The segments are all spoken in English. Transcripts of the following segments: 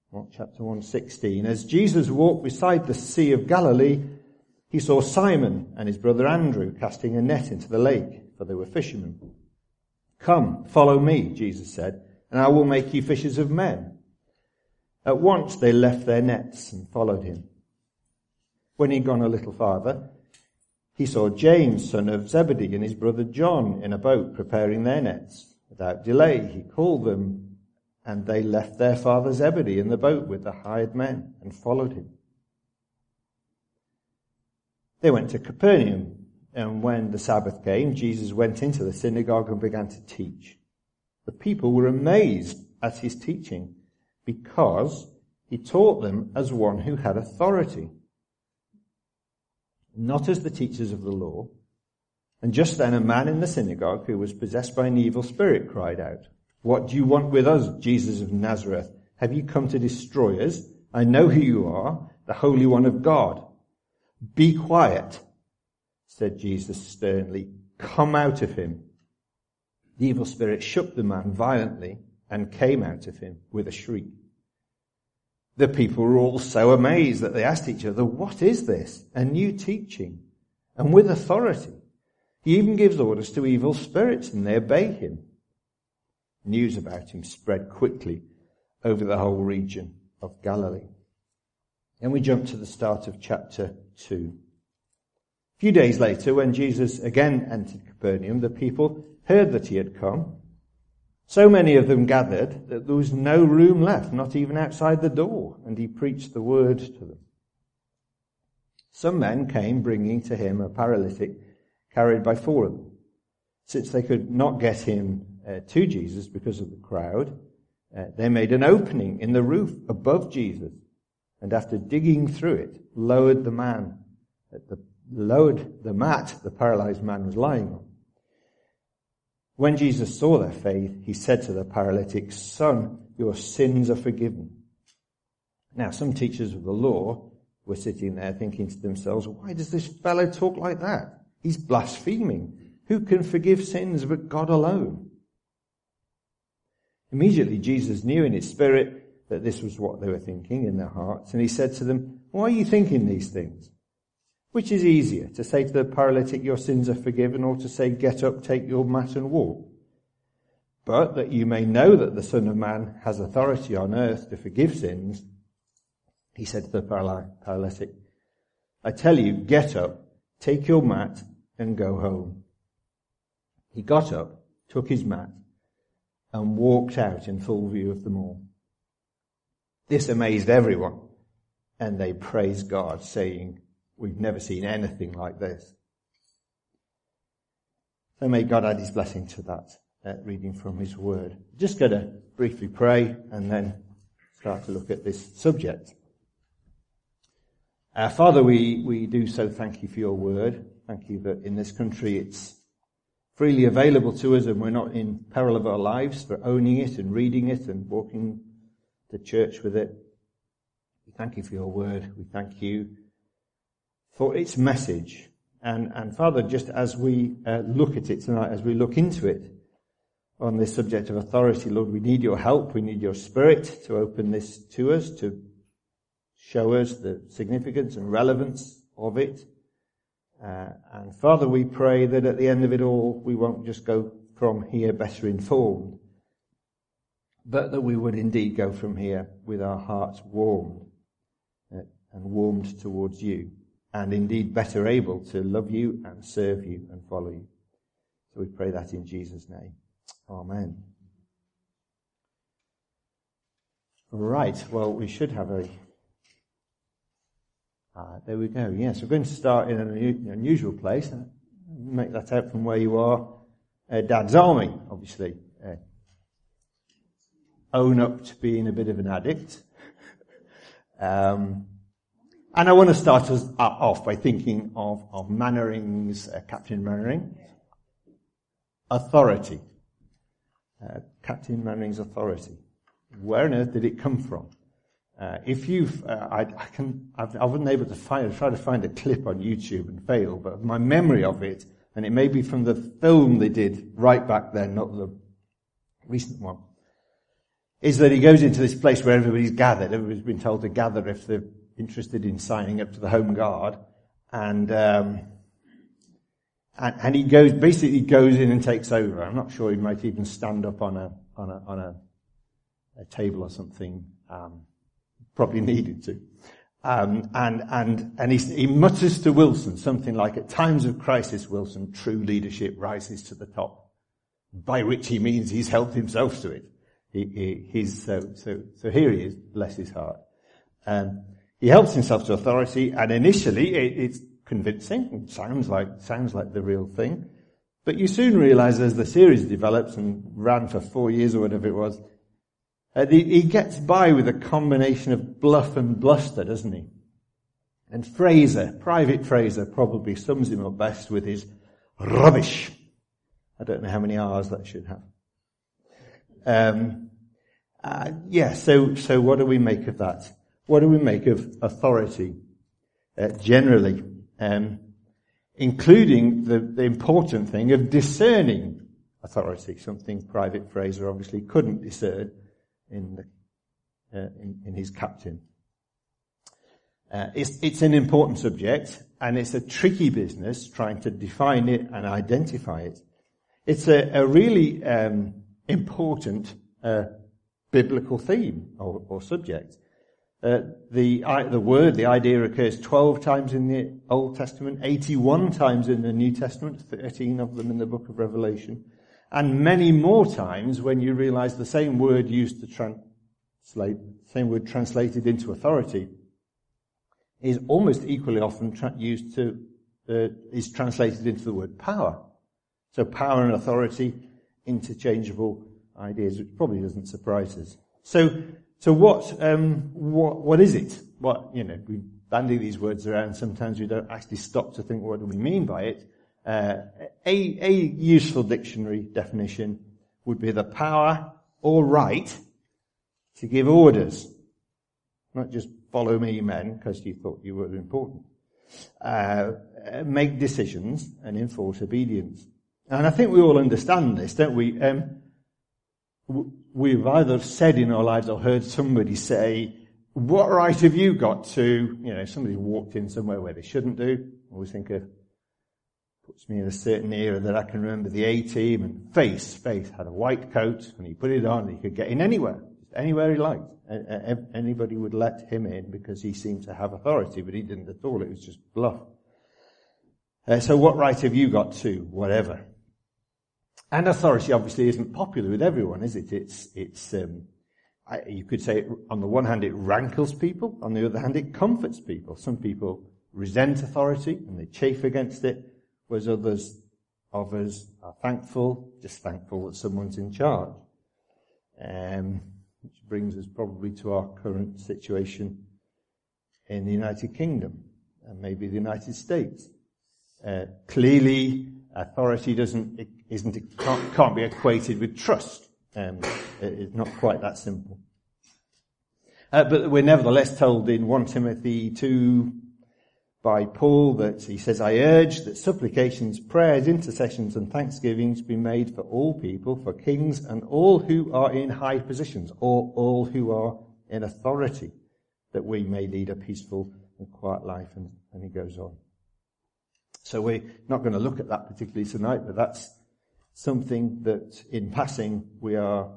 chapter 1:16. As Jesus walked beside the Sea of Galilee, he saw Simon and his brother Andrew casting a net into the lake, for they were fishermen. "Come, follow me," Jesus said, "and I will make you fishers of men." At once they left their nets and followed him. When he'd gone a little farther, he saw James, son of Zebedee, and his brother John in a boat preparing their nets. Without delay, he called them, and they left their father Zebedee in the boat with the hired men and followed him. They went to Capernaum, and when the Sabbath came, Jesus went into the synagogue and began to teach. The people were amazed at his teaching, because he taught them as one who had authority, not as the teachers of the law. And just then a man in the synagogue who was possessed by an evil spirit cried out, "What do you want with us, Jesus of Nazareth? Have you come to destroy us? I know who you are, the Holy One of God." "Be quiet," said Jesus sternly. "Come out of him." The evil spirit shook the man violently and came out of him with a shriek. The people were all so amazed that they asked each other, "What is this? A new teaching, and with authority. He even gives orders to evil spirits, and they obey him." News about him spread quickly over the whole region of Galilee. And we jump to the start of chapter 2. A few days later, when Jesus again entered Capernaum, the people heard that he had come. So many of them gathered that there was no room left, not even outside the door, and he preached the word to them. Some men came bringing to him a paralytic carried by 4 of them. Since they could not get him to Jesus because of the crowd, they made an opening in the roof above Jesus, and after digging through it, lowered the mat the paralyzed man was lying on. When Jesus saw their faith, he said to the paralytic, "Son, your sins are forgiven." Now, some teachers of the law were sitting there thinking to themselves, "Why does this fellow talk like that? He's blaspheming. Who can forgive sins but God alone?" Immediately, Jesus knew in his spirit that this was what they were thinking in their hearts, and he said to them, "Why are you thinking these things? Which is easier, to say to the paralytic, 'Your sins are forgiven,' or to say, 'Get up, take your mat and walk'? But that you may know that the Son of Man has authority on earth to forgive sins," he said to the paralytic, "I tell you, get up, take your mat, and go home." He got up, took his mat, and walked out in full view of them all. This amazed everyone, and they praised God, saying, "We've never seen anything like this." So may God add his blessing to that reading from his word. Just going to briefly pray and then start to look at this subject. Father, we do so thank you for your word. Thank you that in this country it's freely available to us and we're not in peril of our lives for owning it and reading it and walking to church with it. We thank you for your word. We thank you for its message. And Father, just as we look at it tonight, as we look into it on this subject of authority, Lord, we need your help. We need your Spirit to open this to us, to show us the significance and relevance of it. And Father, we pray that at the end of it all, we won't just go from here better informed, but that we would indeed go from here with our hearts warmed and warmed towards you, and indeed better able to love you and serve you and follow you. So we pray that in Jesus' name. Amen. Right, well, we should have there we go. Yes, we're going to start in an unusual place. Make that out from where you are. Dad's Army, obviously. Own up to being a bit of an addict. And I want to start us off by thinking of Mannering's, Captain Mannering. Authority. Captain Mannering's authority. Where on earth did it come from? If you've, I've been able to try to find a clip on YouTube and fail, but my memory of it, and it may be from the film they did right back then, not the recent one, is that he goes into this place where everybody's gathered. Everybody's been told to gather if they're interested in signing up to the Home Guard. And he basically goes in and takes over. I'm not sure he might even stand up on a table or something. Probably needed to. And he mutters to Wilson something like, "At times of crisis, Wilson, true leadership rises to the top," by which he means he's helped himself to it. So here he is, bless his heart. He helps himself to authority, and initially it's convincing. It sounds like the real thing. But you soon realize as the series develops and ran for 4 years or whatever it was, he gets by with a combination of bluff and bluster, doesn't he? And Private Fraser probably sums him up best with his rubbish. I don't know how many R's that should have. So what do we make of that? What do we make of authority generally? Including the important thing of discerning authority, something Private Fraser obviously couldn't discern in his captain. It's an important subject, and it's a tricky business trying to define it and identify it. It's a really important biblical theme or subject. The idea occurs 12 times in the Old Testament, 81 times in the New Testament, 13 of them in the book of Revelation, and many more times when you realize the same word used to translated into authority is almost equally often is translated into the word power. So power and authority, interchangeable ideas, which probably doesn't surprise us. So what is it? We bandy these words around. Sometimes we don't actually stop to think, what do we mean by it? A useful dictionary definition would be the power or right to give orders. Not just follow me, men, because you thought you were important. Make decisions and enforce obedience. And I think we all understand this, don't we? We've either said in our lives or heard somebody say, "What right have you got to," somebody walked in somewhere where they shouldn't do. I always think puts me in a certain era that I can remember the A-Team, and Faith had a white coat, and he put it on and he could get in anywhere he liked. Anybody would let him in because he seemed to have authority, but he didn't at all. It was just bluff. So what right have you got to whatever? And authority obviously isn't popular with everyone, is it? You could say on the one hand it rankles people, on the other hand it comforts people. Some people resent authority and they chafe against it, whereas others of us are just thankful that someone's in charge. Which brings us probably to our current situation in the United Kingdom and maybe the United States. Clearly, authority can't be equated with trust. It's not quite that simple. But we're nevertheless told in 1 Timothy 2 by Paul that he says, "I urge that supplications, prayers, intercessions and thanksgivings be made for all people, for kings and all who are in high positions, or all who are in authority, that we may lead a peaceful and quiet life." And he goes on. So we're not going to look at that particularly tonight, but that's something that in passing we are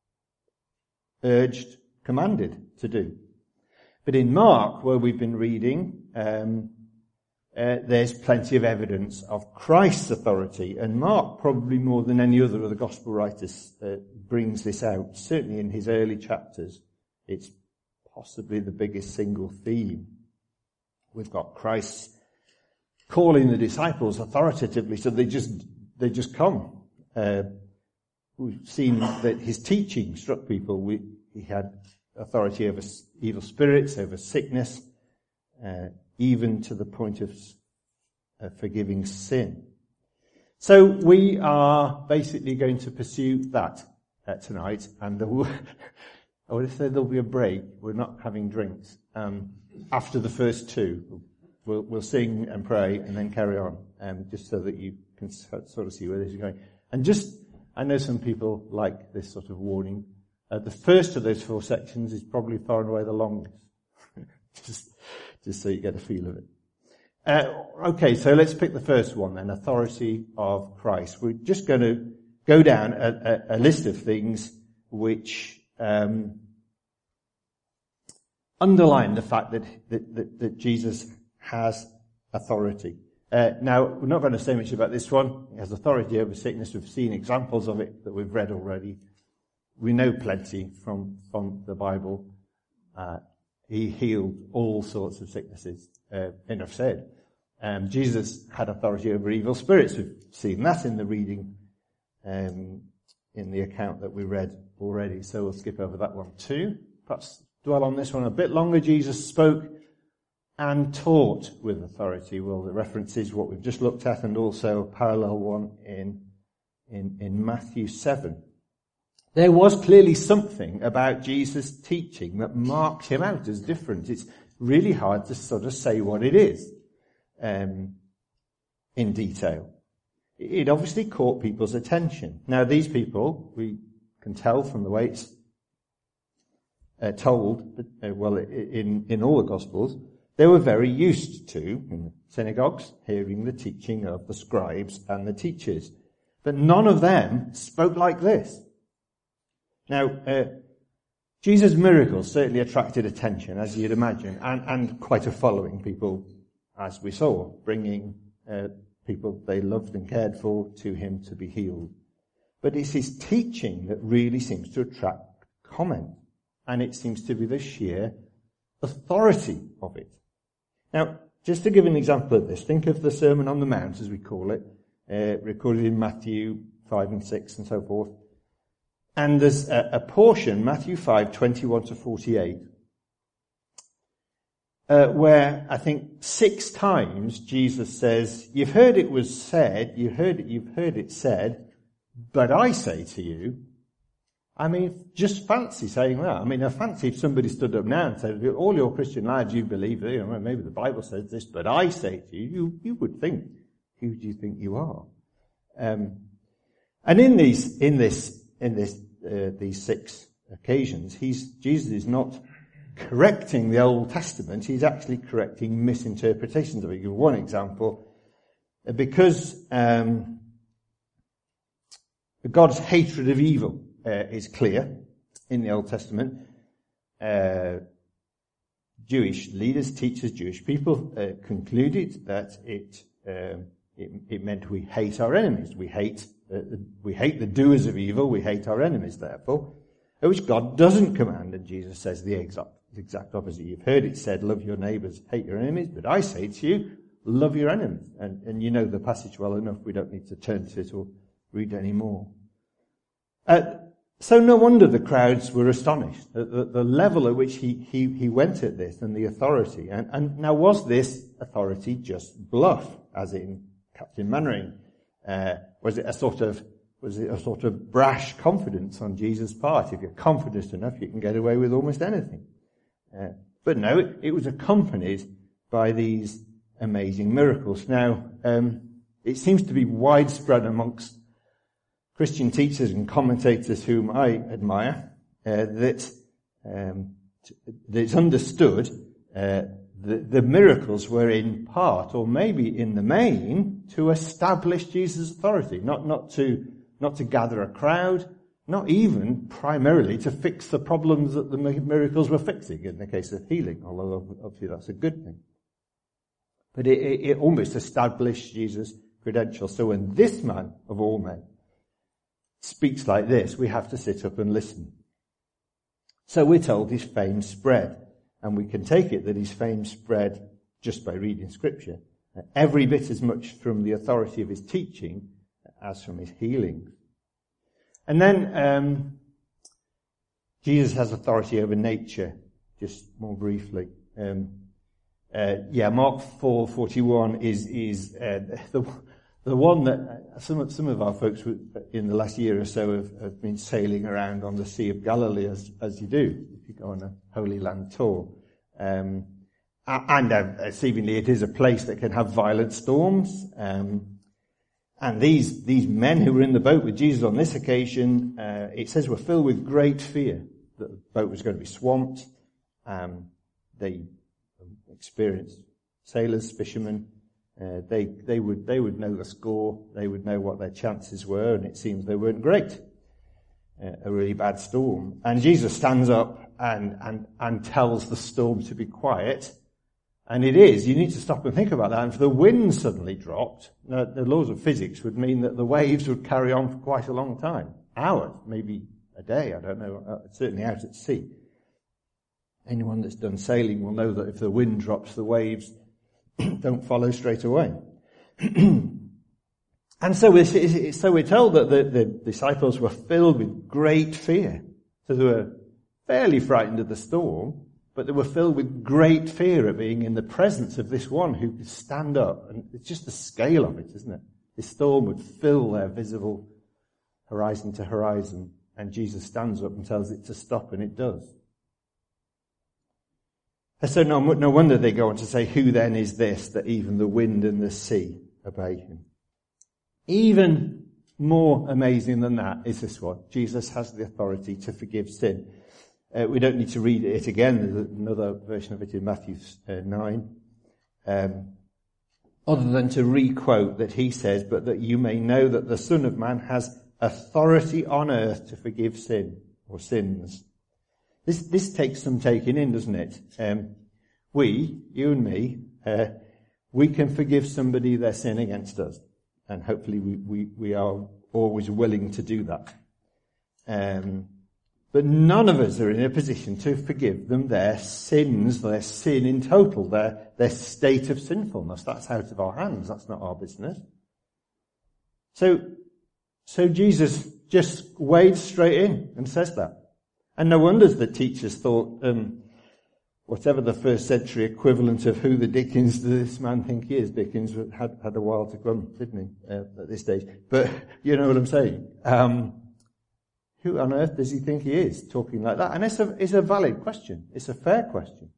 commanded to do. But in Mark, where we've been reading, there's plenty of evidence of Christ's authority. And Mark, probably more than any other of the gospel writers, brings this out. Certainly in his early chapters, it's possibly the biggest single theme. We've got Christ calling the disciples authoritatively, so they just come. We've seen that his teaching struck people. He had authority over evil spirits, over sickness, even to the point of forgiving sin. So we are basically going to pursue that tonight, and I would say there'll be a break. We're not having drinks after the first two. We'll sing and pray and then carry on, just so that you can sort of see where this is going. And I know some people like this sort of warning. The first of those 4 sections is probably far and away the longest. just so you get a feel of it. Okay, so let's pick the first one then, authority of Christ. We're just going to go down a list of things which underline the fact that Jesus has authority. Now, we're not going to say much about this one. He has authority over sickness. We've seen examples of it that we've read already. We know plenty from the Bible. He healed all sorts of sicknesses. Enough said. Jesus had authority over evil spirits. We've seen that in the reading, in the account that we read already. So we'll skip over that one too. Perhaps dwell on this one a bit longer. Jesus spoke and taught with authority. Well, the reference is what we've just looked at, and also a parallel one in Matthew 7. There was clearly something about Jesus' teaching that marked him out as different. It's really hard to sort of say what it is in detail. It obviously caught people's attention. Now, these people, we can tell from the way it's told, in all the Gospels, they were very used to, in the synagogues, hearing the teaching of the scribes and the teachers. But none of them spoke like this. Now, Jesus' miracles certainly attracted attention, as you'd imagine, and quite a following. People, as we saw, bringing people they loved and cared for to him to be healed. But it's his teaching that really seems to attract comment, and it seems to be the sheer authority of it. Now, just to give an example of this, think of the Sermon on the Mount, as we call it, recorded in Matthew 5 and 6 and so forth. And there's a portion, Matthew 5, 21 to 48, where I think 6 times Jesus says, you've heard it was said, you've heard it said, but I say to you. I mean, just fancy saying that. I mean, I fancy if somebody stood up now and said, all your Christian lives you believe, maybe the Bible says this, but I say to you, you would think, who do you think you are? And in these 6 occasions, Jesus is not correcting the Old Testament, he's actually correcting misinterpretations of it. I'll give one example. Because God's hatred of evil is clear in the Old Testament, Jewish leaders, teachers, Jewish people concluded that it meant we hate our enemies. We hate the doers of evil. We hate our enemies, therefore, which God doesn't command. And Jesus says the exact opposite. You've heard it said, love your neighbours, hate your enemies. But I say to you, love your enemies. And you know the passage well enough. We don't need to turn to it or read any more. So no wonder the crowds were astonished at the level at which he went at this and the authority. And now, was this authority just bluff, as in Captain Mannering? Was it a sort of brash confidence on Jesus' part? If you're confident enough, you can get away with almost anything. But no, it was accompanied by these amazing miracles. Now, it seems to be widespread amongst Christian teachers and commentators whom I admire, that it's understood the miracles were in part, or maybe in the main, to establish Jesus' authority, not to gather a crowd, not even primarily to fix the problems that the miracles were fixing in the case of healing, although obviously that's a good thing. But it almost established Jesus' credentials. So when this man of all men speaks like this, we have to sit up and listen. So we're told his fame spread, and we can take it that his fame spread just by reading Scripture, every bit as much from the authority of his teaching as from his healings. And then Jesus has authority over nature, just more briefly. Mark 4:41 is the one that some of our folks in the last year or so have been sailing around on the Sea of Galilee as you do if you go on a Holy Land tour. And seemingly it is a place that can have violent storms. And And these men who were in the boat with Jesus on this occasion, it says were filled with great fear that the boat was going to be swamped. They experienced sailors, fishermen. They would know the score. They would know what their chances were, and it seems they weren't great. A really bad storm. And Jesus stands up and tells the storm to be quiet. And it is. You need to stop and think about that. And if the wind suddenly dropped, the laws of physics would mean that the waves would carry on for quite a long time. Hours, maybe a day, I don't know. Certainly out at sea. Anyone that's done sailing will know that if the wind drops, the waves don't follow straight away. And so we're told that the disciples were filled with great fear. So they were fairly frightened of the storm, but they were filled with great fear at being in the presence of this one who could stand up. And it's just the scale of it, isn't it? This storm would fill their visible horizon to horizon, and Jesus stands up and tells it to stop, and it does. And so no wonder they go on to say, who then is this that even the wind and the sea obey him? Even more amazing than that is this one. Jesus has the authority to forgive sin. We don't need to read it again. There's another version of it in Matthew 9. Other than to re-quote that he says, but that you may know that the Son of Man has authority on earth to forgive sin or sins. This takes some taking in, doesn't it? You and me, we can forgive somebody their sin against us. And hopefully we are always willing to do that. But none of us are in a position to forgive them their sins, their sin in total, their state of sinfulness. That's out of our hands. That's not our business. So Jesus just wades straight in and says that. And no wonder the teachers thought, whatever the first century equivalent of who the Dickens does this man think he is, Dickens had a while to come, didn't he, at this stage. But you know what I'm saying. Who on earth does he think he is, talking like that? And it's a valid question. It's a fair question.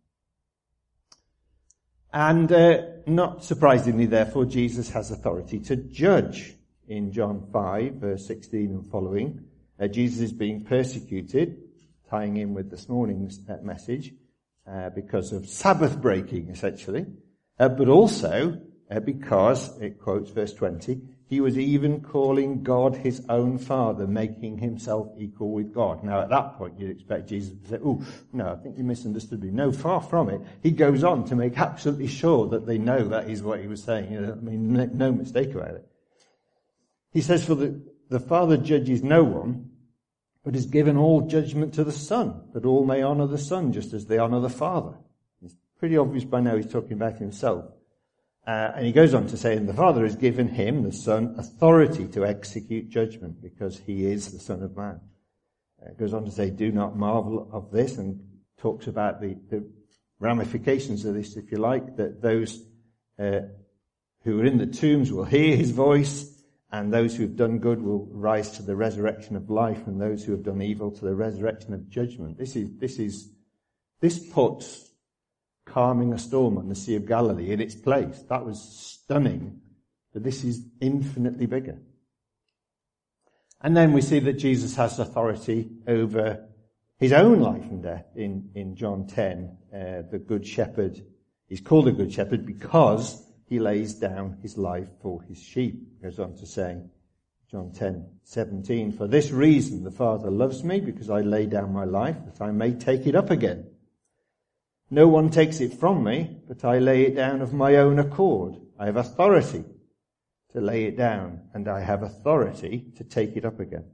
And not surprisingly, therefore, Jesus has authority to judge. In John 5, verse 16 and following, Jesus is being persecuted, tying in with this morning's message, because of Sabbath breaking, essentially, but also because, it quotes verse 20, he was even calling God his own Father, making himself equal with God. Now, at that point, you'd expect Jesus to say, oh, no, I think you misunderstood me. No, far from it. He goes on to make absolutely sure that they know that is what he was saying. I mean, no mistake about it. He says, for the Father judges no one, but has given all judgment to the Son, that all may honour the Son just as they honour the Father. It's pretty obvious by now he's talking about himself. And he goes on to say, and the Father has given him, the Son, authority to execute judgment because he is the Son of Man. It goes on to say, do not marvel of this, and talks about the ramifications of this, if you like, that those who are in the tombs will hear his voice, and those who have done good will rise to the resurrection of life, and those who have done evil to the resurrection of judgment. This puts calming a storm on the Sea of Galilee in its place. That was stunning, but this is infinitely bigger. And then we see that Jesus has authority over his own life and death in John 10. The Good Shepherd, he's called a Good Shepherd because he lays down his life for his sheep. He goes on to say, John 10:17, for this reason the Father loves me, because I lay down my life, that I may take it up again. No one takes it from me, but I lay it down of my own accord. I have authority to lay it down, and I have authority to take it up again.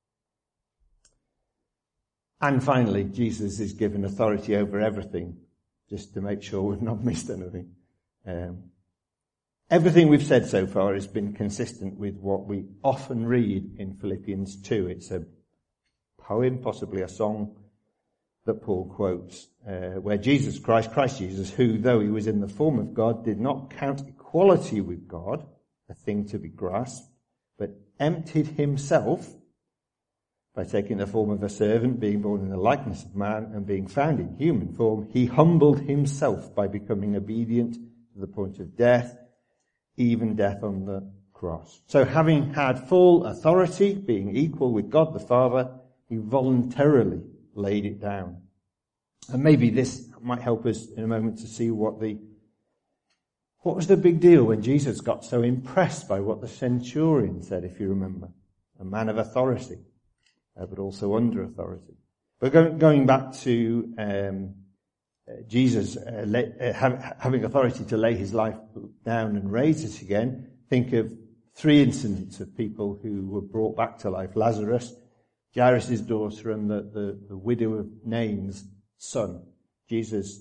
And finally, Jesus is given authority over everything, just to make sure we've not missed anything. Everything we've said so far has been consistent with what we often read in Philippians 2. It's a poem, possibly a song, that Paul quotes, where Christ Jesus, who, though he was in the form of God, did not count equality with God a thing to be grasped, but emptied himself by taking the form of a servant, being born in the likeness of man, and being found in human form. He humbled himself by becoming obedient to the point of death, even death on the cross. So having had full authority, being equal with God the Father, he voluntarily laid it down. And maybe this might help us in a moment to see what was the big deal when Jesus got so impressed by what the centurion said, if you remember. A man of authority, but also under authority. But going back to Jesus having authority to lay his life down and raise it again, think of 3 incidents of people who were brought back to life. Lazarus, Jairus' daughter, and the widow of Nain's son. Jesus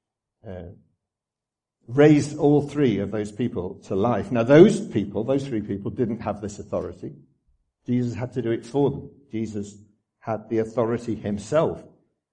raised all 3 of those people to life. Now those 3 people didn't have this authority. Jesus had to do it for them. Jesus had the authority himself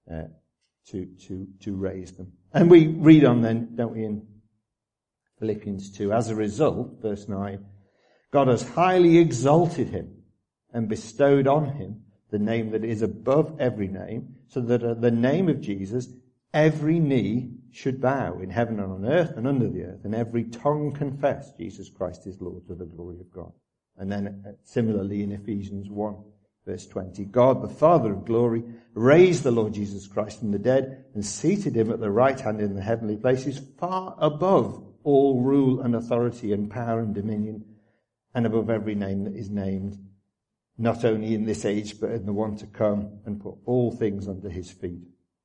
to raise them. And we read on then, don't we, in Philippians 2, as a result, verse 9, God has highly exalted him and bestowed on him the name that is above every name, so that at the name of Jesus every knee should bow in heaven and on earth and under the earth, and every tongue confess Jesus Christ is Lord, to the glory of God. And then similarly in Ephesians 1, verse 20, God, the Father of glory, raised the Lord Jesus Christ from the dead and seated him at the right hand in the heavenly places, far above all rule and authority and power and dominion, and above every name that is named, not only in this age but in the one to come, and put all things under his feet.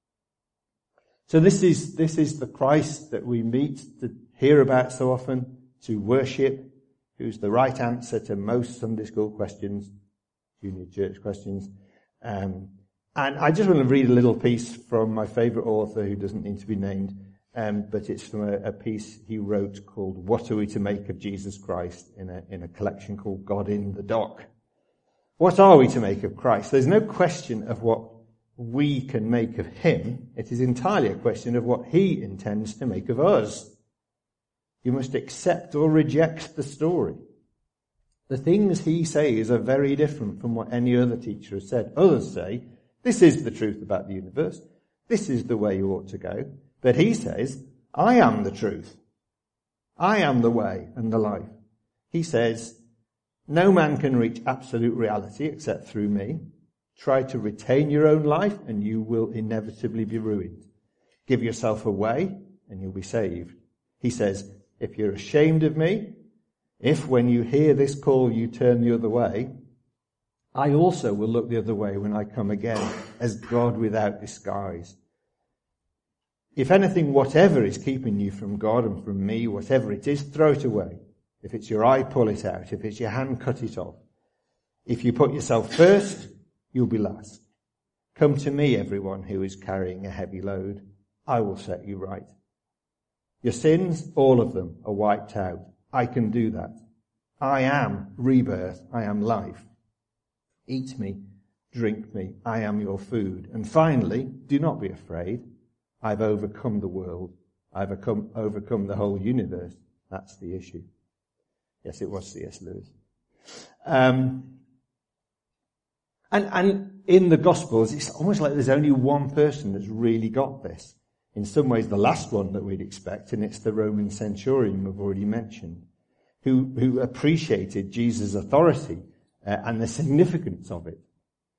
So this is the Christ that we meet, to hear about so often, to worship, who's the right answer to most Sunday school questions, junior church questions. And I just want to read a little piece from my favourite author, who doesn't need to be named, but it's from a piece he wrote called What Are We to Make of Jesus Christ, in a collection called God in the Dock. What are we to make of Christ? There's no question of what we can make of him. It is entirely a question of what he intends to make of us. You must accept or reject the story. The things he says are very different from what any other teacher has said. Others say, this is the truth about the universe. This is the way you ought to go. But he says, I am the truth. I am the way and the life. He says, no man can reach absolute reality except through me. Try to retain your own life and you will inevitably be ruined. Give yourself away and you'll be saved. He says, if you're ashamed of me, if when you hear this call you turn the other way, I also will look the other way when I come again as God without disguise. If anything, whatever is keeping you from God and from me, whatever it is, throw it away. If it's your eye, pull it out. If it's your hand, cut it off. If you put yourself first, you'll be last. Come to me, everyone who is carrying a heavy load. I will set you right. Your sins, all of them, are wiped out. I can do that. I am rebirth. I am life. Eat me, drink me. I am your food. And finally, do not be afraid. I've overcome the world. I've overcome the whole universe. That's the issue. Yes, it was C.S. Lewis. And in the Gospels, it's almost like there's only one person that's really got this. In some ways, the last one that we'd expect, and it's the Roman centurion we've already mentioned, who appreciated Jesus' authority and the significance of it.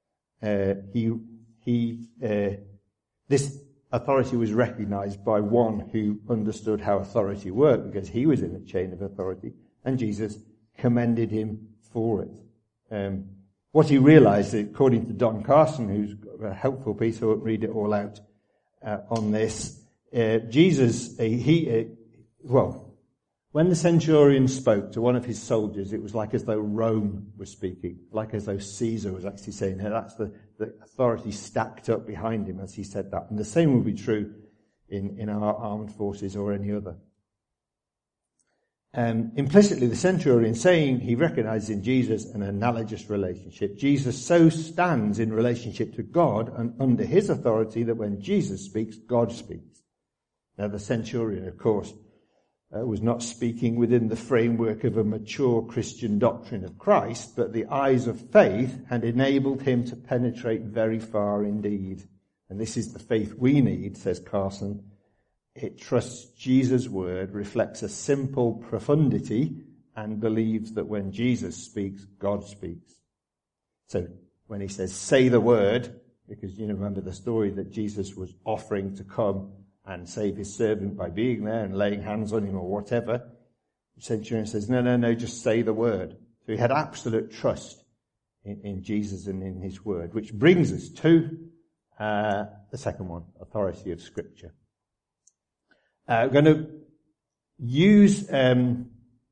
This authority was recognized by one who understood how authority worked, because he was in a chain of authority, and Jesus commended him for it. What he realized, according to Don Carson, who's a helpful piece, I won't read it all out on this, Jesus, when the centurion spoke to one of his soldiers, it was like as though Rome was speaking, like as though Caesar was actually saying, hey, that's the authority stacked up behind him as he said that. And the same will be true in our armed forces or any other. Implicitly, the centurion saying he recognizes in Jesus an analogous relationship. Jesus so stands in relationship to God and under his authority that when Jesus speaks, God speaks. Now, the centurion, of course, was not speaking within the framework of a mature Christian doctrine of Christ, but the eyes of faith had enabled him to penetrate very far indeed. And this is the faith we need, says Carson. It trusts Jesus' word, reflects a simple profundity and believes that when Jesus speaks, God speaks. So when he says, say the word, because you remember the story that Jesus was offering to come and save his servant by being there and laying hands on him or whatever, the centurion says, no, just say the word. So he had absolute trust in Jesus and in his word, which brings us to the second one, authority of Scripture. We're going to use, don't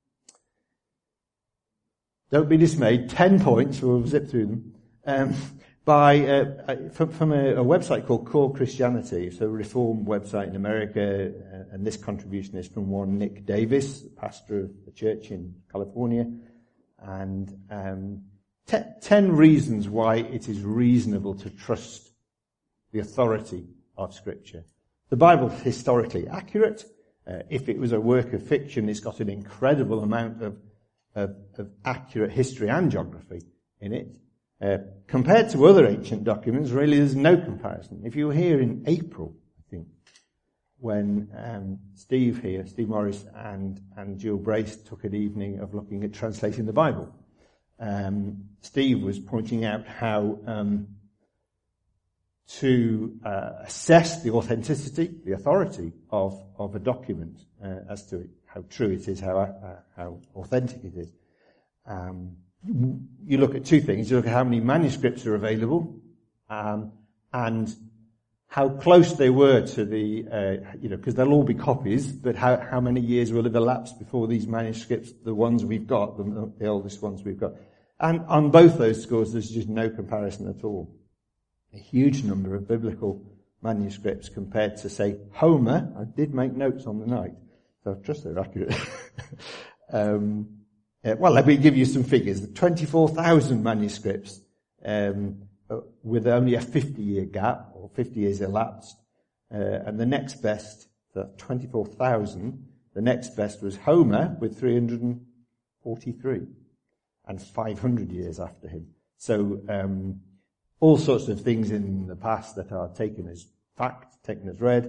be dismayed, 10 points, we'll zip through them, from a website called Core Christianity. It's a reform website in America, and this contribution is from one Nick Davis, pastor of a church in California, and 10 reasons why it is reasonable to trust the authority of Scripture. The Bible is historically accurate. If it was a work of fiction, it's got an incredible amount of accurate history and geography in it. Compared to other ancient documents, really there's no comparison. If you were here in April, I think, when Steve Morris and Jill Brace took an evening of looking at translating the Bible, Steve was pointing out how to assess the authenticity, the authority of a document as to how true it is, how authentic it is. You look at two things. You look at how many manuscripts are available, and how close they were to the, because they'll all be copies, but how many years will have elapsed before these manuscripts, the ones we've got, the oldest ones we've got. And on both those scores, there's just no comparison at all. A huge number of biblical manuscripts compared to, say, Homer. I did make notes on the night, so I trust they're accurate. Well, let me give you some figures. 24,000 manuscripts, with only a 50-year gap, or 50 years elapsed. And the next best, the 24,000, the next best was Homer with 343, and 500 years after him. So, all sorts of things in the past that are taken as fact, taken as read,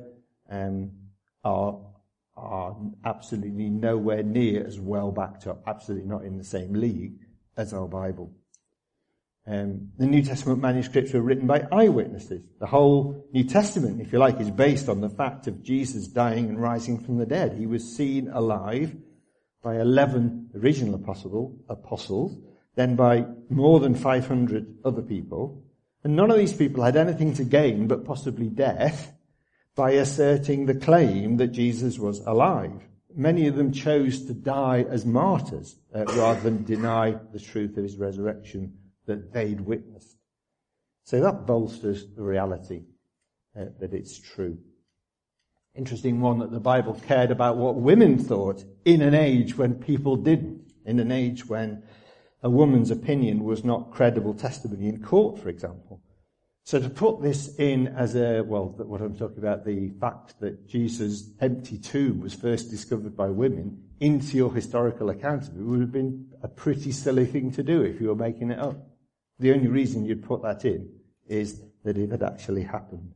are absolutely nowhere near as well backed up, absolutely not in the same league as our Bible. The New Testament manuscripts were written by eyewitnesses. The whole New Testament, if you like, is based on the fact of Jesus dying and rising from the dead. He was seen alive by 11 original apostles, then by more than 500 other people. And none of these people had anything to gain but possibly death by asserting the claim that Jesus was alive. Many of them chose to die as martyrs rather than deny the truth of his resurrection that they'd witnessed. So that bolsters the reality that it's true. Interesting one that the Bible cared about what women thought in an age when people didn't, in an age when a woman's opinion was not credible testimony in court, for example. So to put this in as what I'm talking about, the fact that Jesus' empty tomb was first discovered by women into your historical account of it would have been a pretty silly thing to do if you were making it up. The only reason you'd put that in is that it had actually happened.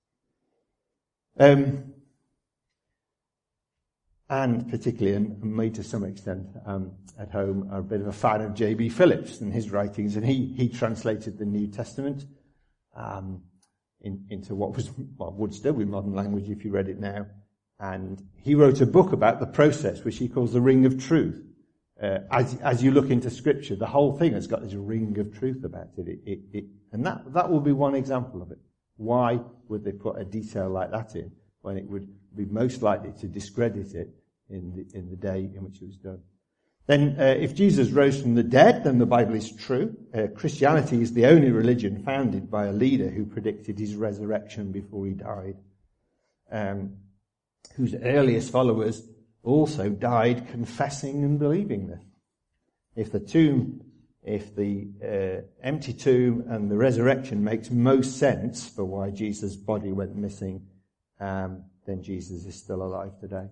And particularly, and me to some extent at home, are a bit of a fan of J.B. Phillips and his writings, and he translated the New Testament into what would still be modern language if you read it now. And he wrote a book about the process, which he calls the Ring of Truth. As you look into Scripture, the whole thing has got this ring of truth about it. And that will be one example of it. Why would they put a detail like that in when it would be most likely to discredit it in the day in which it was done? Then, if Jesus rose from the dead, then the Bible is true. Christianity is the only religion founded by a leader who predicted his resurrection before he died, whose earliest followers also died confessing and believing this. If the empty tomb and the resurrection makes most sense for why Jesus' body went missing, then Jesus is still alive today.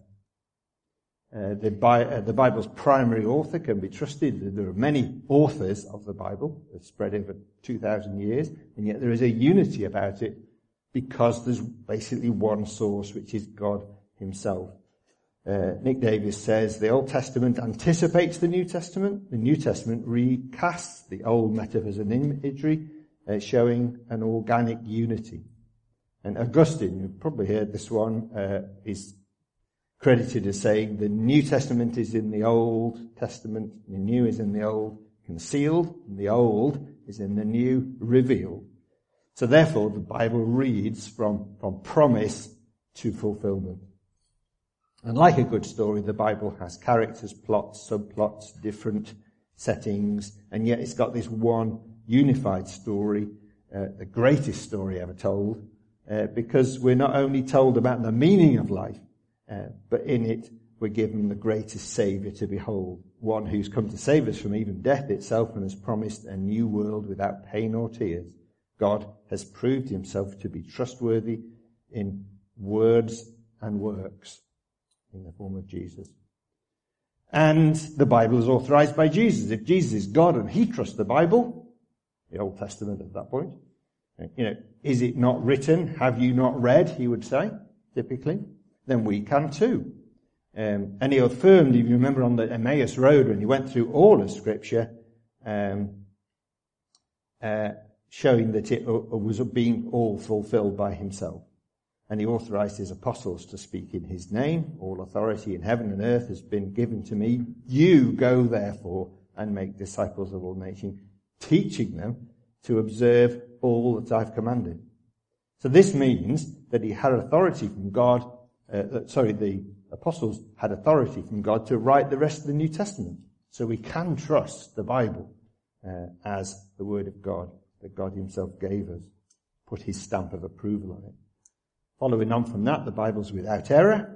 The Bible's primary author can be trusted. There are many authors of the Bible that spread over 2,000 years, and yet there is a unity about it because there's basically one source, which is God himself. Nick Davis says the Old Testament anticipates the New Testament. The New Testament recasts the old metaphors and imagery, showing an organic unity. And Augustine, you've probably heard this one, is credited as saying the New Testament is in the Old Testament, the New is in the Old, concealed, and the Old is in the New, revealed. So therefore, the Bible reads from promise to fulfillment. And like a good story, the Bible has characters, plots, subplots, different settings, and yet it's got this one unified story, the greatest story ever told, because we're not only told about the meaning of life, but in it we're given the greatest Saviour to behold, one who's come to save us from even death itself and has promised a new world without pain or tears. God has proved himself to be trustworthy in words and works in the form of Jesus. And the Bible is authorized by Jesus. If Jesus is God and he trusts the Bible, the Old Testament at that point, is it not written? Have you not read? He would say, typically. Then we can too. And he affirmed, if you remember on the Emmaus Road when he went through all of Scripture, showing that it was being all fulfilled by himself. And he authorized his apostles to speak in his name. All authority in heaven and earth has been given to me. You go therefore and make disciples of all nations, teaching them to observe all that I've commanded. So this means that he had authority from God, the apostles had authority from God to write the rest of the New Testament. So we can trust the Bible as the Word of God that God himself gave us, put his stamp of approval on it. Following on from that, the Bible's without error.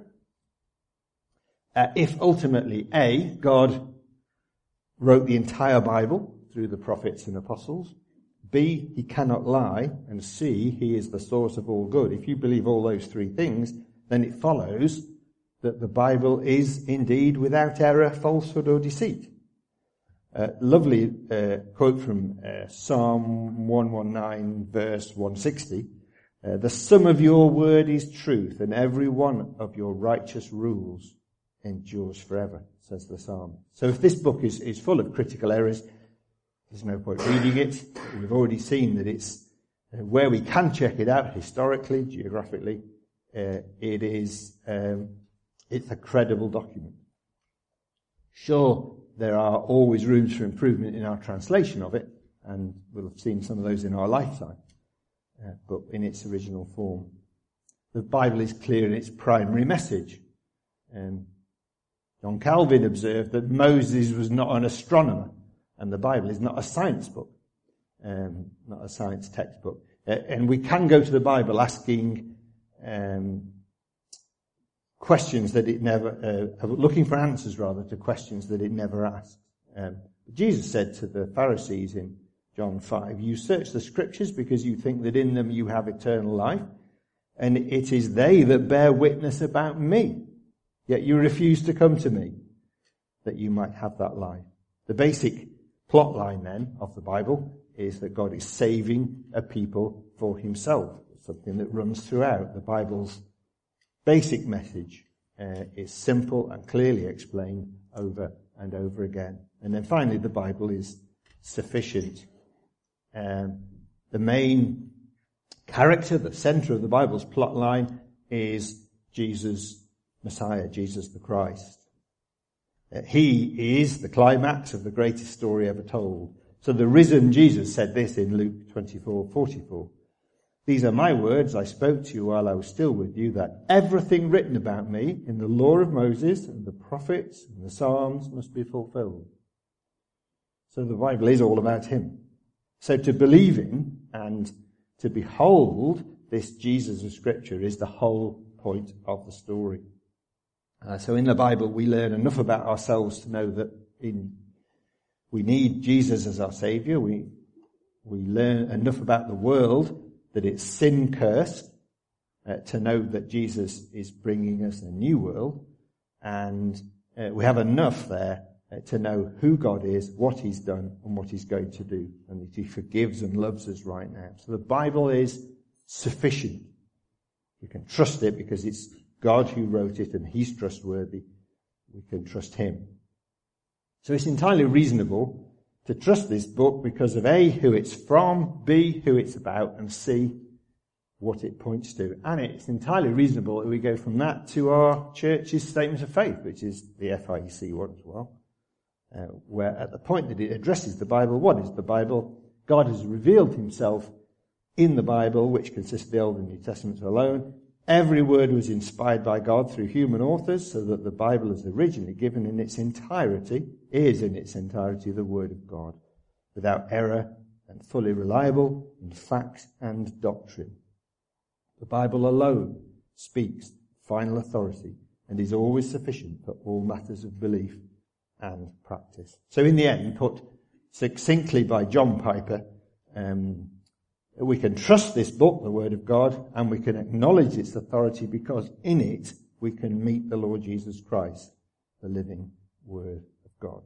If ultimately, A, God wrote the entire Bible through the prophets and apostles, B, he cannot lie, and C, he is the source of all good. If you believe all those three things, then it follows that the Bible is indeed without error, falsehood or deceit. Lovely quote from Psalm 119 verse 160. The sum of your word is truth, and every one of your righteous rules endures forever, says the psalm. So if this book is full of critical errors, there's no point reading it. We've already seen that it's where we can check it out historically, geographically. It's a credible document. Sure, there are always rooms for improvement in our translation of it, and we'll have seen some of those in our lifetime. But in its original form, the Bible is clear in its primary message. John Calvin observed that Moses was not an astronomer, and the Bible is not a science book, not a science textbook. And we can go to the Bible asking questions that it never, looking for answers rather to questions that it never asked. Jesus said to the Pharisees in John 5, you search the Scriptures because you think that in them you have eternal life, and it is they that bear witness about me. Yet you refuse to come to me, that you might have that life. The basic plot line then of the Bible is that God is saving a people for himself. It's something that runs throughout. The Bible's basic message is simple and clearly explained over and over again. And then finally, the Bible is sufficient. The main character, the center of the Bible's plot line is Jesus Messiah, Jesus the Christ. He is the climax of the greatest story ever told. So the risen Jesus said this in Luke 24:44. These are my words I spoke to you while I was still with you, that everything written about me in the law of Moses and the prophets and the Psalms must be fulfilled. So the Bible is all about him. So to believe in and to behold this Jesus of Scripture is the whole point of the story. So in the Bible we learn enough about ourselves to know that we need Jesus as our Saviour. We learn enough about the world that it's sin-cursed, to know that Jesus is bringing us a new world. And we have enough there to know who God is, what he's done, and what he's going to do, and that he forgives and loves us right now. So the Bible is sufficient. We can trust it because it's God who wrote it, and he's trustworthy. We can trust him. So it's entirely reasonable to trust this book because of A, who it's from, B, who it's about, and C, what it points to. And it's entirely reasonable that we go from that to our church's statement of faith, which is the FIEC one as well, where at the point that it addresses the Bible, what is the Bible? God has revealed himself in the Bible, which consists of the Old and New Testaments alone. Every word was inspired by God through human authors, so that the Bible is originally given in its entirety, is in its entirety the Word of God, without error and fully reliable in fact and doctrine. The Bible alone speaks final authority and is always sufficient for all matters of belief and practice. So in the end, put succinctly by John Piper, we can trust this book, the Word of God, and we can acknowledge its authority because in it we can meet the Lord Jesus Christ, the living Word of God.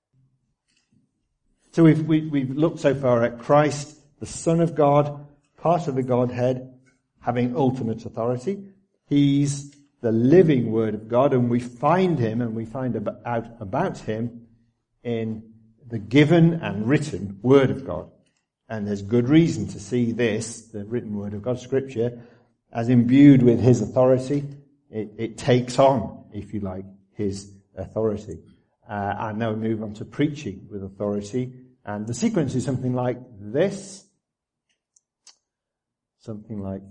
So we've looked so far at Christ, the Son of God, part of the Godhead, having ultimate authority. He's the living Word of God, and we find him and we find out about him in the given and written Word of God. And there's good reason to see this, the written Word of God, Scripture, as imbued with his authority. It takes on, if you like, his authority. And now we move on to preaching with authority. And the sequence is something like this. Something like,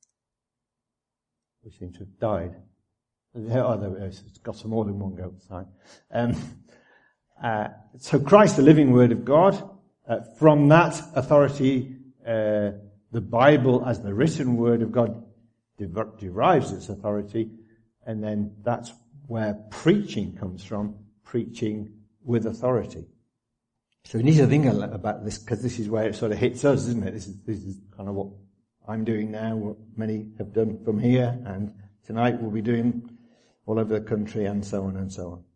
we seem to have died. Oh, there it is. It's got some more than one go. Sorry. So Christ, the living Word of God. From that authority, the Bible as the written Word of God derives its authority, and then that's where preaching comes from, preaching with authority. So we need to think about this, because this is where it sort of hits us, isn't it? This is kind of what I'm doing now, what many have done from here, and tonight we'll be doing all over the country, and so on and so on.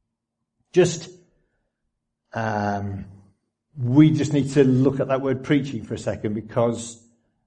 We just need to look at that word preaching for a second, because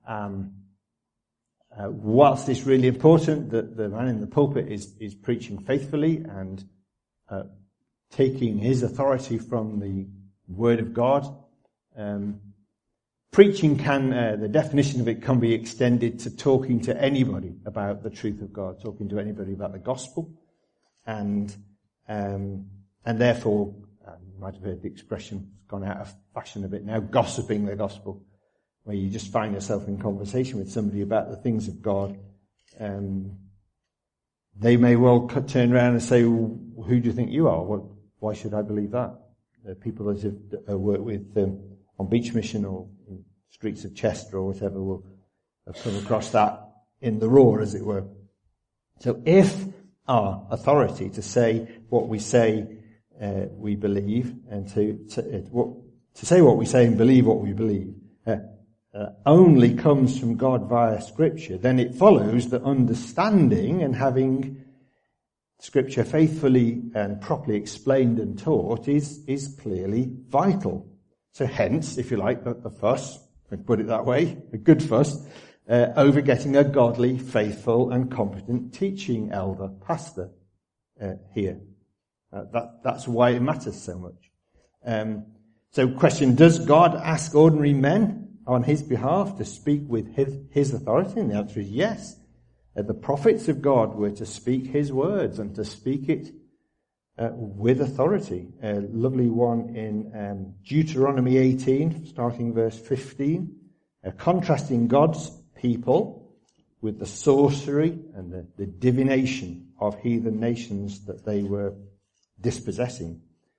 whilst it's really important that the man in the pulpit is preaching faithfully and taking his authority from the Word of God, preaching the definition of it can be extended to talking to anybody about the truth of God, talking to anybody about the gospel, and therefore, you might have heard the expression, it's gone out of fashion a bit now, gossiping the gospel, where you just find yourself in conversation with somebody about the things of God. They may well turn around and say, well, who do you think you are? Why should I believe that? The people that have worked with on Beach Mission or in streets of Chester or whatever will have come across that in the raw, as it were. So if our authority to say what we say we believe, and to say what we say and believe what we believe, only comes from God via Scripture, then it follows that understanding and having Scripture faithfully and properly explained and taught is clearly vital. So hence, if you like, the fuss, if I put it that way, a good fuss, over getting a godly, faithful and competent teaching elder, pastor, here. That's why it matters so much. So question, does God ask ordinary men on his behalf to speak with his authority? And the answer is yes. The prophets of God were to speak his words and to speak it with authority. A lovely one in Deuteronomy 18, starting verse 15, contrasting God's people with the sorcery and the divination of heathen nations that they were dispossessing.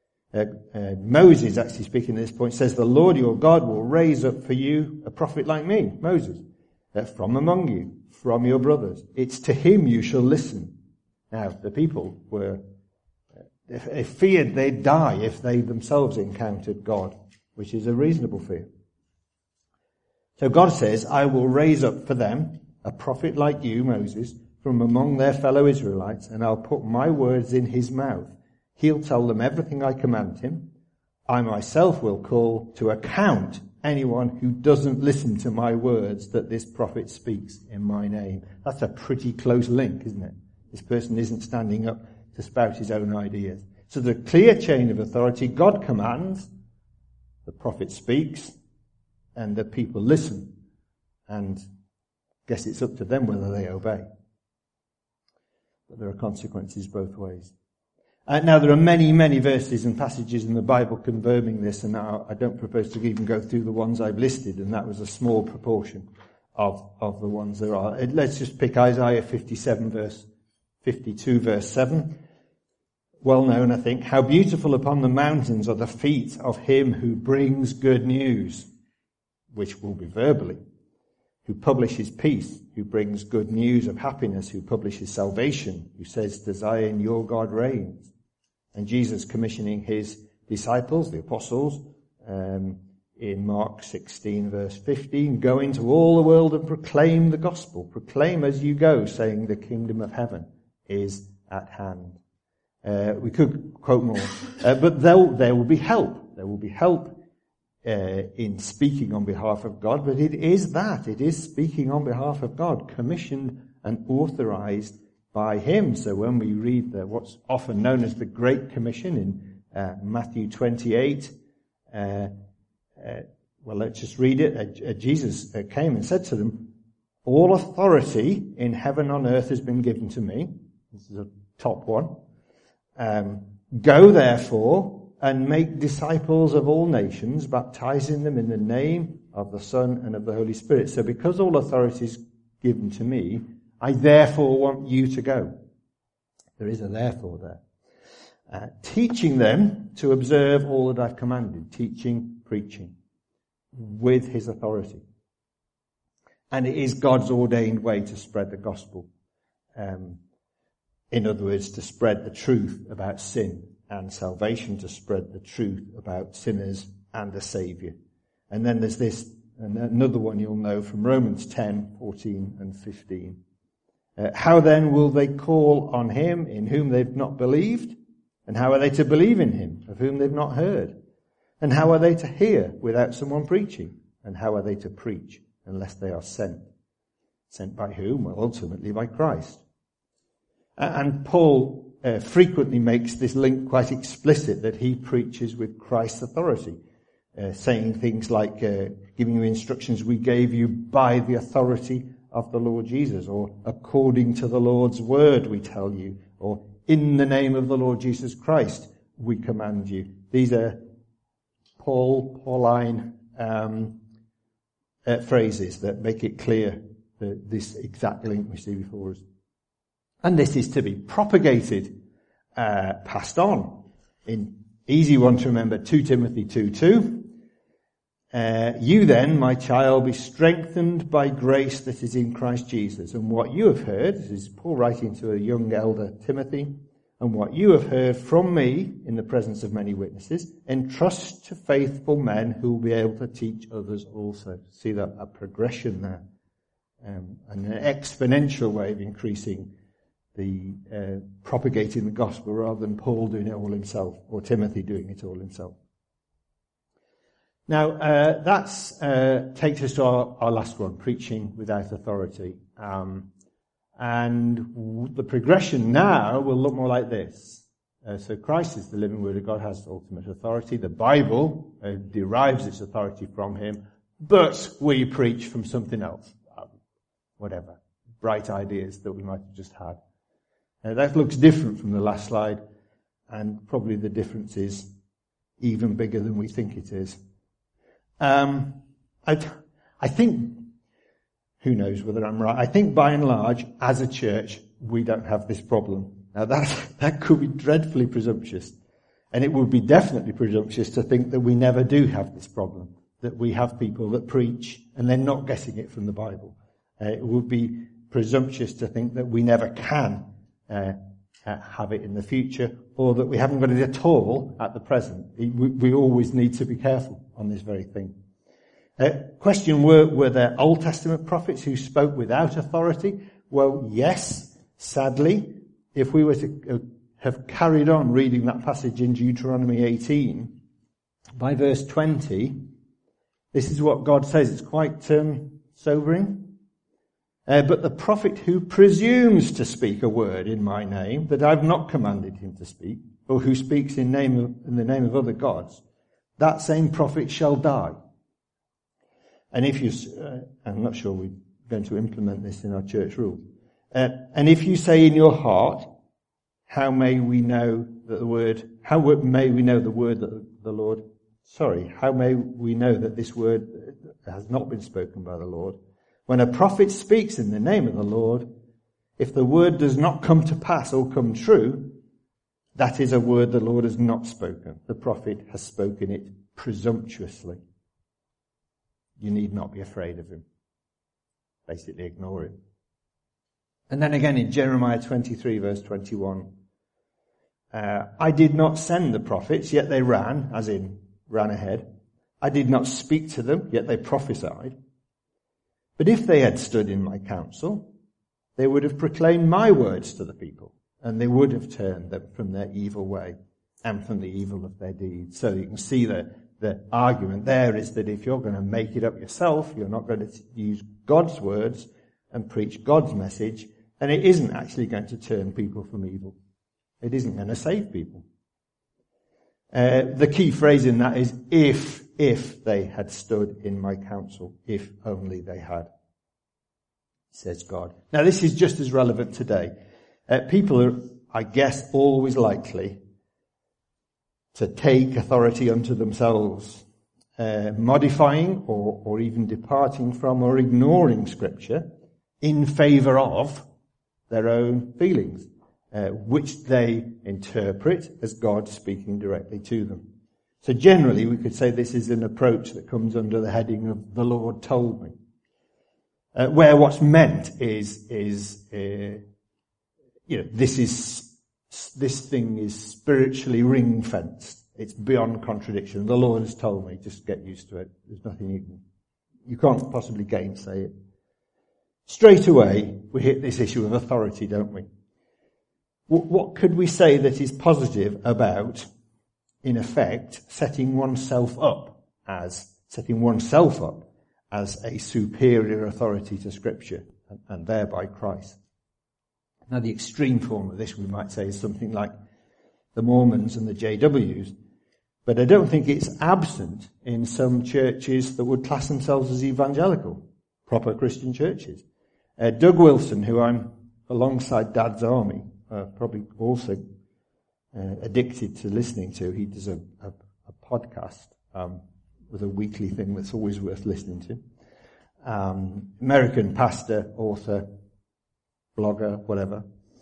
Moses, actually speaking at this point, says, the Lord your God will raise up for you a prophet like me, Moses, from among you, from your brothers. It's to him you shall listen. Now, the people were, they feared they'd die if they themselves encountered God, which is a reasonable fear. So God says, I will raise up for them a prophet like you, Moses, from among their fellow Israelites, and I'll put my words in his mouth. He'll tell them everything I command him. I myself will call to account anyone who doesn't listen to my words that this prophet speaks in my name. That's a pretty close link, isn't it? This person isn't standing up to spout his own ideas. So the clear chain of authority, God commands, the prophet speaks, and the people listen. And I guess it's up to them whether they obey. But there are consequences both ways. Now there are many, many verses and passages in the Bible confirming this, and now I don't propose to even go through the ones I've listed, and that was a small proportion of the ones there are. Let's just pick Isaiah 52 verse 7. Well known, I think. How beautiful upon the mountains are the feet of him who brings good news, which will be verbally, who publishes peace, who brings good news of happiness, who publishes salvation, who says to Zion, your God reigns. And Jesus commissioning his disciples, the apostles, in Mark 16 verse 15, go into all the world and proclaim the gospel. Proclaim as you go, saying the kingdom of heaven is at hand. We could quote more, but there will be help. There will be help in speaking on behalf of God, but it is speaking on behalf of God, commissioned and authorized by him. So when we read what's often known as the Great Commission in Matthew 28, well, let's just read it. Jesus came and said to them, all authority in heaven and on earth has been given to me. This is a top one. Go therefore and make disciples of all nations, baptizing them in the name of the Son and of the Holy Spirit. So because all authority is given to me, I therefore want you to go. There is a therefore there. Teaching them to observe all that I've commanded. Teaching, preaching, with his authority. And it is God's ordained way to spread the gospel. In other words, to spread the truth about sin and salvation, to spread the truth about sinners and a Saviour. And then there's this, another one you'll know from Romans 10, 14 and 15. How then will they call on him in whom they've not believed? And how are they to believe in him of whom they've not heard? And how are they to hear without someone preaching? And how are they to preach unless they are sent? Sent by whom? Well, ultimately by Christ. And Paul frequently makes this link quite explicit, that he preaches with Christ's authority, saying things like, giving you instructions we gave you by the authority of the Lord Jesus, or according to the Lord's word we tell you, or in the name of the Lord Jesus Christ we command you. These are Pauline phrases that make it clear this exact link we see before us. And this is to be propagated, passed on. In easy one to remember, 2 Timothy 2:2. You then, my child, be strengthened by grace that is in Christ Jesus. And what you have heard, this is Paul writing to a young elder, Timothy, and what you have heard from me in the presence of many witnesses, entrust to faithful men who will be able to teach others also. See that a progression there, and an exponential way of increasing the propagating the gospel, rather than Paul doing it all himself or Timothy doing it all himself. Now that takes us to our last one, preaching without authority. And the progression now will look more like this. So Christ is the living word of God, has ultimate authority. The Bible derives its authority from him, but we preach from something else. Whatever. Bright ideas that we might have just had. That looks different from the last slide, and probably the difference is even bigger than we think it is. I think, who knows whether I'm right, I think by and large, as a church, we don't have this problem. Now that could be dreadfully presumptuous, and it would be definitely presumptuous to think that we never do have this problem, that we have people that preach and they're not getting it from the Bible. It would be presumptuous to think that we never can have it in the future, or that we haven't got it at all at the present. We always need to be careful on this very thing. Question, were there Old Testament prophets who spoke without authority? Well, yes, sadly. If we were to have carried on reading that passage in Deuteronomy 18, by verse 20, this is what God says. It's quite sobering. But the prophet who presumes to speak a word in my name that I've not commanded him to speak, or who speaks in the name of other gods, that same prophet shall die. And if you, I'm not sure we're going to implement this in our church rule. And if you say in your heart, how may we know that the word this word has not been spoken by the Lord? When a prophet speaks in the name of the Lord, if the word does not come to pass or come true, that is a word the Lord has not spoken. The prophet has spoken it presumptuously. You need not be afraid of him. Basically ignore him. And then again in Jeremiah 23 verse 21, I did not send the prophets, yet they ran, as in ran ahead. I did not speak to them, yet they prophesied. But if they had stood in my counsel, they would have proclaimed my words to the people, and they would have turned them from their evil way and from the evil of their deeds. So you can see the argument there is that if you're going to make it up yourself, you're not going to use God's words and preach God's message, and it isn't actually going to turn people from evil. It isn't going to save people. The key phrase in that is if they had stood in my counsel, if only they had, says God. Now this is just as relevant today. People are, I guess, always likely to take authority unto themselves, modifying or even departing from or ignoring Scripture in favour of their own feelings, which they interpret as God speaking directly to them. So generally we could say this is an approach that comes under the heading of the Lord told me, where what's meant is this thing is spiritually ring-fenced. It's beyond contradiction. The Lord has told me, just get used to it. There's nothing you can't possibly gainsay it. Straight away, we hit this issue of authority, don't we? What could we say that is positive about, in effect, setting oneself up as a superior authority to Scripture, and thereby Christ? Now the extreme form of this, we might say, is something like the Mormons and the JWs, but I don't think it's absent in some churches that would class themselves as evangelical, proper Christian churches. Doug Wilson, who I'm alongside Dad's Army, probably also addicted to listening to, he does a podcast with a weekly thing that's always worth listening to. American pastor, author, blogger, whatever.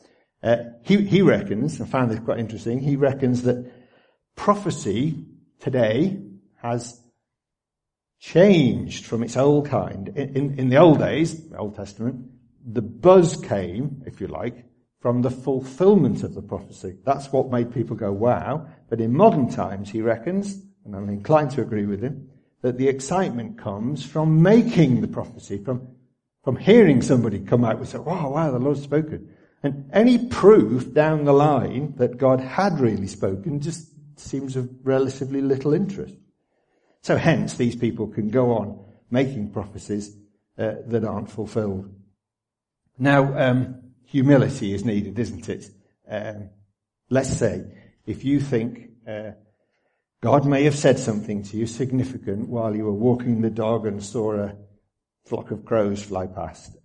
He reckons, I found this quite interesting, he reckons that prophecy today has changed from its old kind. In the old days, the Old Testament, the buzz came, if you like, from the fulfillment of the prophecy. That's what made people go, wow. But in modern times, he reckons, and I'm inclined to agree with him, that the excitement comes from making the prophecy, from hearing somebody come out and say, wow, the Lord's spoken. And any proof down the line that God had really spoken just seems of relatively little interest. So hence, these people can go on making prophecies that aren't fulfilled. Now, humility is needed, isn't it? Let's say, if you think God may have said something to you significant while you were walking the dog and saw a flock of crows fly past,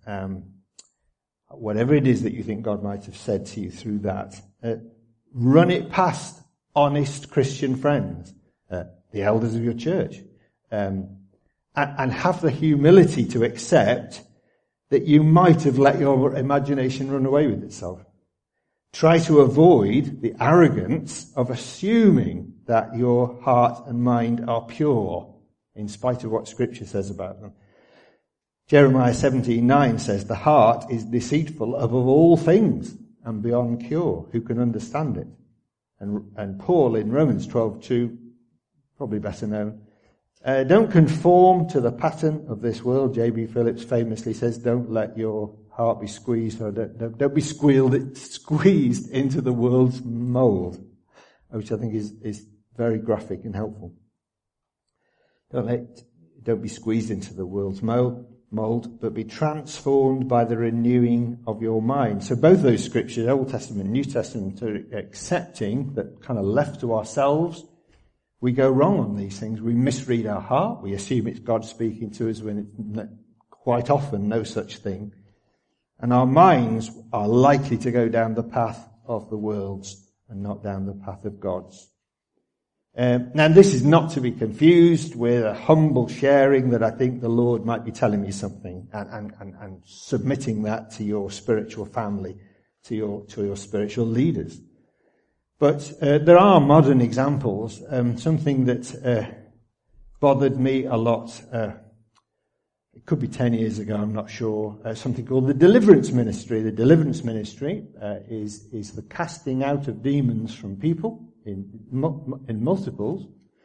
whatever it is that you think God might have said to you through that, run it past honest Christian friends, the elders of your church, and have the humility to accept that you might have let your imagination run away with itself. Try to avoid the arrogance of assuming that your heart and mind are pure, in spite of what Scripture says about them. Jeremiah 17:9 says, the heart is deceitful above all things and beyond cure. Who can understand it? And Paul in Romans 12:2, probably better known, don't conform to the pattern of this world. J.B. Phillips famously says, don't let your heart be squeezed, or don't be squeezed into the world's mold, which I think is very graphic and helpful. Don't be squeezed into the world's mold. mold, but be transformed by the renewing of your mind. So both those scriptures, Old Testament and New Testament, are accepting that kind of left to ourselves, we go wrong on these things. We misread our heart. We assume it's God speaking to us when it's quite often no such thing. And our minds are likely to go down the path of the world's and not down the path of God's. Now, this is not to be confused with a humble sharing that I think the Lord might be telling me something and submitting that to your spiritual family, to your spiritual leaders. But there are modern examples. Something that bothered me a lot. It could be 10 years ago, I'm not sure. Something called the deliverance ministry. The deliverance ministry is the casting out of demons from people in multiples.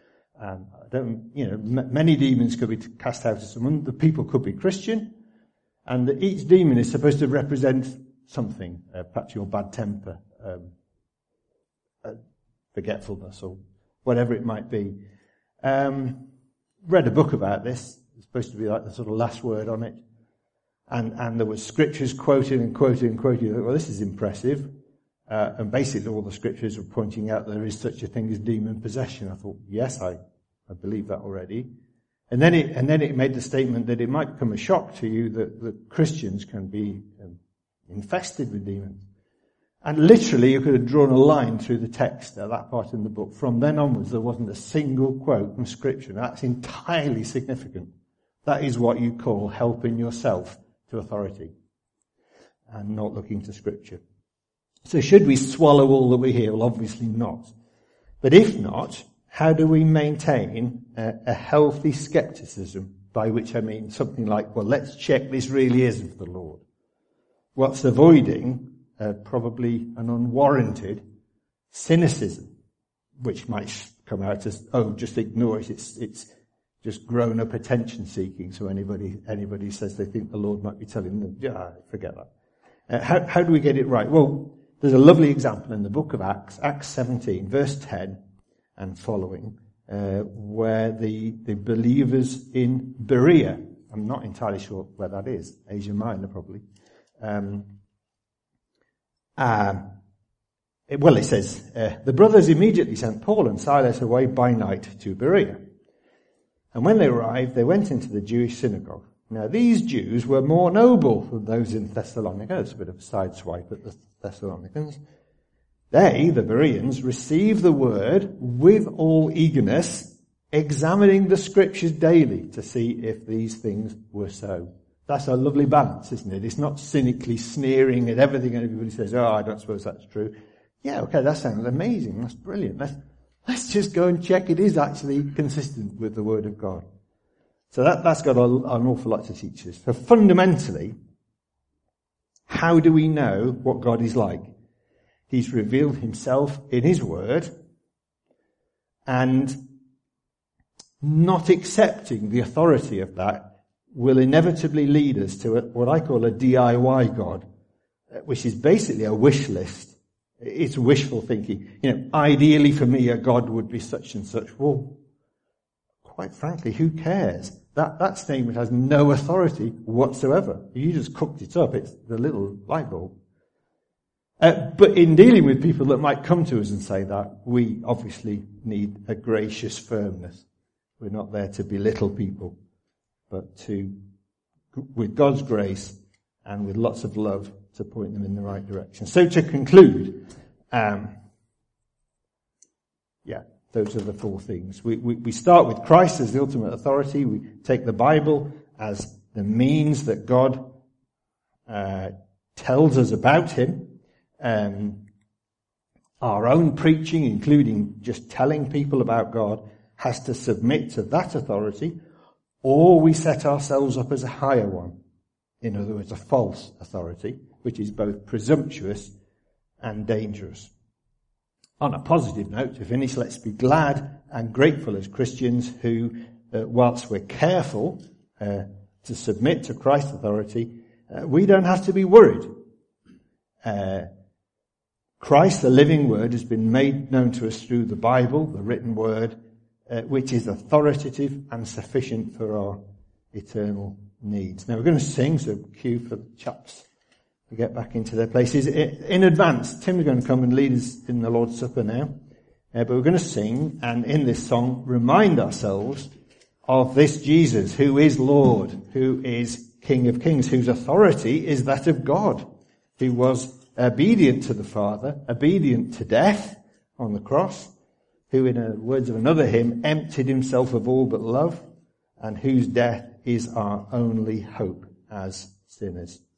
Many demons could be cast out of someone. The people could be Christian, and each demon is supposed to represent something. Perhaps your bad temper, forgetfulness, or whatever it might be. Read a book about this. It's supposed to be like the sort of last word on it. And there was scriptures quoted and quoted and quoted. Well, this is impressive. And basically all the scriptures were pointing out there is such a thing as demon possession. I thought, yes, I believe that already. And then it made the statement that it might come a shock to you that Christians can be infested with demons. And literally you could have drawn a line through the text at that part in the book. From then onwards there wasn't a single quote from scripture. That's entirely significant. That is what you call helping yourself to authority and not looking to scripture. So should we swallow all that we hear? Well, obviously not. But if not, how do we maintain a healthy skepticism? By which I mean something like, well, let's check this really is of the Lord. What's avoiding probably an unwarranted cynicism, which might come out as, just ignore it. It's just grown up attention seeking. So anybody says they think the Lord might be telling them, forget that. How do we get it right? Well, there's a lovely example in the book of Acts, Acts 17, verse 10 and following, where the believers in Berea, I'm not entirely sure where that is, Asia Minor probably. It says, the brothers immediately sent Paul and Silas away by night to Berea. And when they arrived, they went into the Jewish synagogue. Now, these Jews were more noble than those in Thessalonica. It's a bit of a sideswipe at the Thessalonians. They, the Bereans, received the word with all eagerness, examining the scriptures daily to see if these things were so. That's a lovely balance, isn't it? It's not cynically sneering at everything and everybody says, I don't suppose that's true. Yeah, okay, that sounds amazing. That's brilliant. Let's just go and check it is actually consistent with the Word of God. So that's got an awful lot to teach us. So fundamentally, how do we know what God is like? He's revealed himself in his Word, and not accepting the authority of that will inevitably lead us to what I call a DIY God, which is basically a wish list. It's wishful thinking. Ideally for me, a God would be such and such. Well, quite frankly, who cares? That statement has no authority whatsoever. You just cooked it up. It's the little light bulb. But in dealing with people that might come to us and say that, we obviously need a gracious firmness. We're not there to belittle people, but to, with God's grace and with lots of love, to point them in the right direction. So to conclude, those are the four things. We start with Christ as the ultimate authority. We take the Bible as the means that God tells us about him. Our own preaching, including just telling people about God, has to submit to that authority, or we set ourselves up as a higher one. In other words, a false authority, which is both presumptuous and dangerous. On a positive note, to finish, let's be glad and grateful as Christians who, whilst we're careful to submit to Christ's authority, we don't have to be worried. Christ, the living Word, has been made known to us through the Bible, the written Word, which is authoritative and sufficient for our eternal needs. Now we're going to sing, so cue for the chaps to get back into their places. In advance, Tim's going to come and lead us in the Lord's Supper now. But we're going to sing, and in this song, remind ourselves of this Jesus, who is Lord, who is King of Kings, whose authority is that of God, who was obedient to the Father, obedient to death on the cross, who, in the words of another hymn, emptied himself of all but love, and whose death is our only hope as sinners.